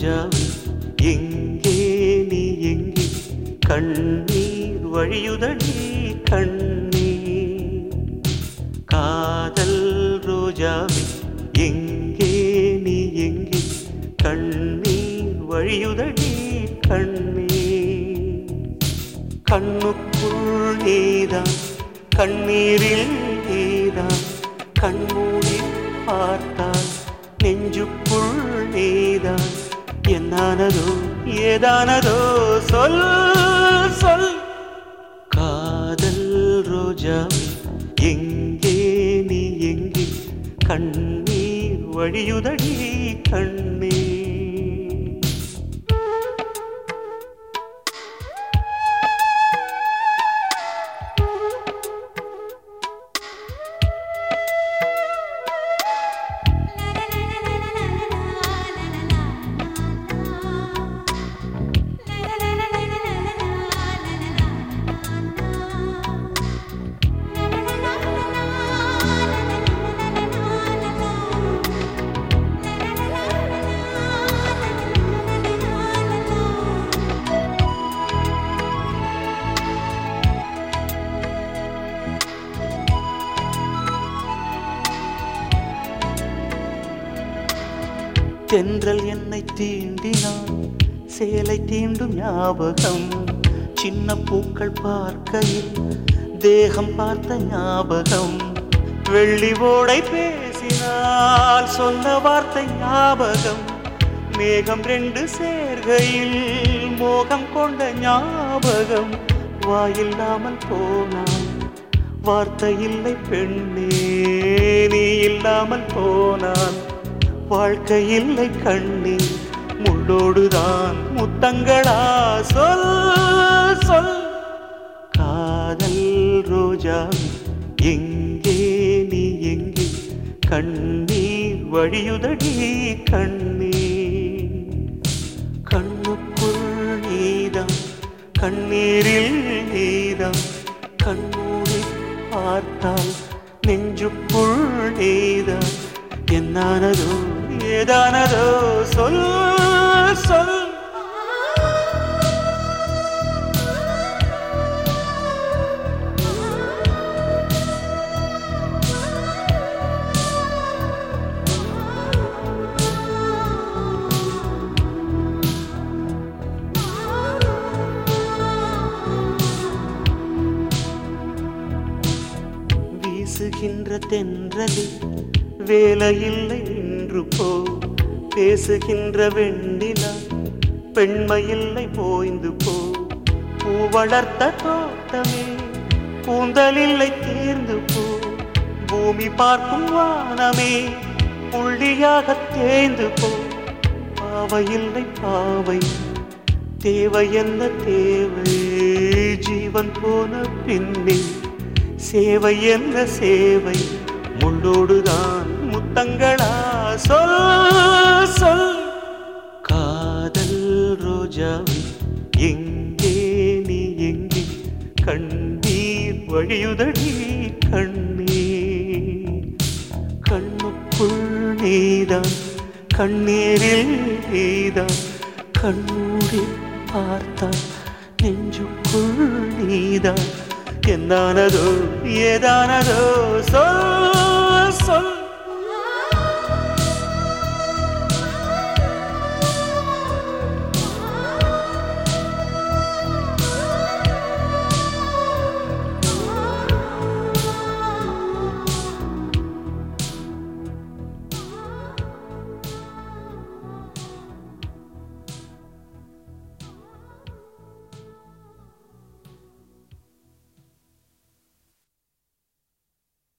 ரோஜாவே எங்கே நீ எங்கே கண்ணீர் வழியுதடி கண்ணீர் காதல் ரோஜாவே எங்கே நீ எங்கே கண்ணீர் வழியுதடி கண்ணீர் கண்ணுக்குள் நீதான் கண்ணீரில் நீதான் கண்மூடி பார்த்தால் நெஞ்சுக்குள் நீதான் என்னானதோ ஏதானதோ சொல் சொல் காதல் ரோஜாவே எங்கே நீ எங்கே கண்ணீர் வழியுதடி கண்ணீர் தென்றல் என்னை தீண்டினான் சேலை தீண்டும் ஞாபகம் சின்ன பூக்கள் பார்க்கையில் தேகம் பார்த்த ஞாபகம் வெள்ளி ஓடை பேசினால் சொன்ன வார்த்தை ஞாபகம் மேகம் ரெண்டு சேர்கையில் மோகம் கொண்ட ஞாபகம் வாயில்லாமல் போனான் வார்த்தை இல்லை பெண்ணே நீ இல்லாமல் போனான் வாழ்க்கை இல்லை கண்ணீர் முள்ளோடுதான் முத்தங்களா சொல் சொல் காதல் ரோஜா எங்கே நீ எங்கே கண்ணீர் வழியுதடி கண்ணீர் கண்ணுக்குள் நீதான் கண்ணீரில் நீதான் கண்ணூரி பார்த்தால் நெஞ்சுக்குள் நீதான் என்னானதோ ஏதானதோ சொல் சொல் வீசுகின்ற தென்றலில் வேலையில்லை நின்று போ பேசுகின்ற வெண்ணிலா பெண்மையில்லை போய்ந்து போ பூ வளர்த்த தோட்டமே கூந்தலில்லை தேர்ந்து போ பூமி பார்க்கும் வானமே புள்ளியாக தேய்ந்து போ பாவையில்லை பாவை தேவை என்ன தேவை ஜீவன் போன பின்னே சேவை என்ன சேவை முள்ளோடுதான் முத்தங்களா சொல் சொல் காதல் ரோஜாவே எங்கே நீ எங்கே கண்ணீர் வழியுதடி கண்ணீர் கண்ணுக்குள் நீதான் கண்ணீரில் நீதான் கண்ணூடி பார்த்தால் நெஞ்சுக்குள் நீதான் என்னானதோ ஏதானதோ சொல்